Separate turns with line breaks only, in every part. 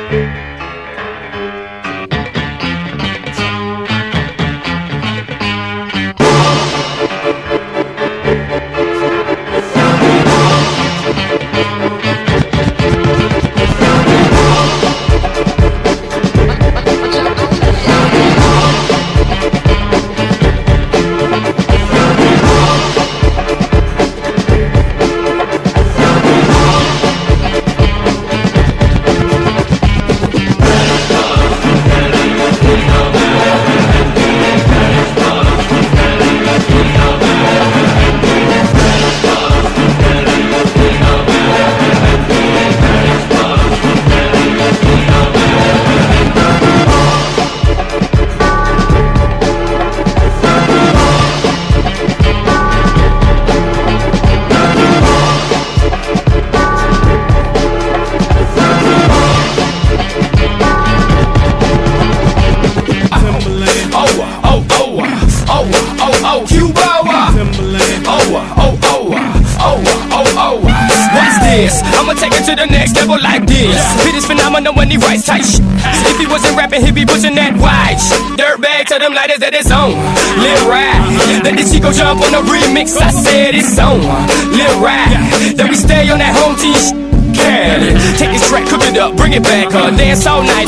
To the next level like this. Fit is phenomenal when he writes tight shit. If he wasn't rapping, he'd be pushing that wide shit. Dirtbag to them lighters that it's on. Lil ride. Then the Chico jump on the remix. I said it's on. Lil ride. Then we stay on that home team shit. Cali. Take this track, cook it up, bring it back. Dance all night.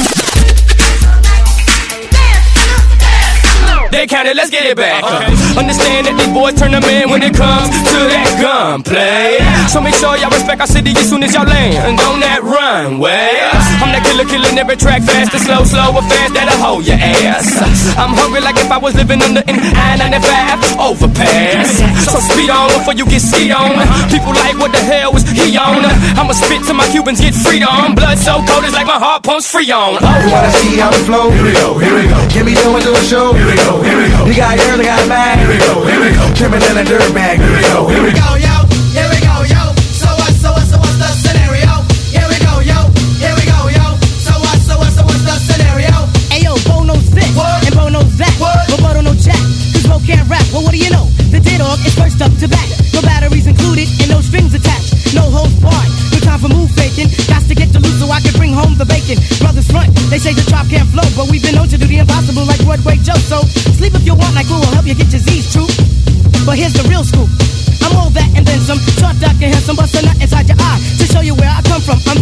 They counted, let's get it back. Understand that these boys turn them in when it comes to that gunplay. So make sure y'all respect our city as soon as y'all land on that runway. I'm that killer killing every track fast and slow, slow or fast that'll hold your ass. I'm hungry like if I was living under an I-95 overpass. So speed on before you get ski on. People like what the hell was he on? I'ma spit till my Cubans get freed on. Blood so cold it's like my heart pumps free on.
You wanna see how we flow? Here we go, here we go. Get me doing to a show. Here we go. Here we go. You got girls, I got mad. Here we go, here we go. Trippin' in a dirt bag. Here we go, here we go,
yo. Here we go, yo. So what's the scenario? Here we go, yo. Here we go, yo. So what's the scenario?
Ayo, Bo knows this, and Bo knows that. But Bo don't know jack, cause Bo can't rap. Well, what do you know? The D-Dog is first up to bat. No batteries included and no strings attached. No holds barred. No time for move faking. Got to get to loose so I can bring home the bacon. Brothers front, they say the chop can't flow, but we've been known to do the impossible like Broadway Joe. So sleep if you want, like who will help you get your Z's true. But here's the real scoop. I'm all that and then some. Short, dark, and handsome, bust a nut inside your eye to show you where I come from. I'm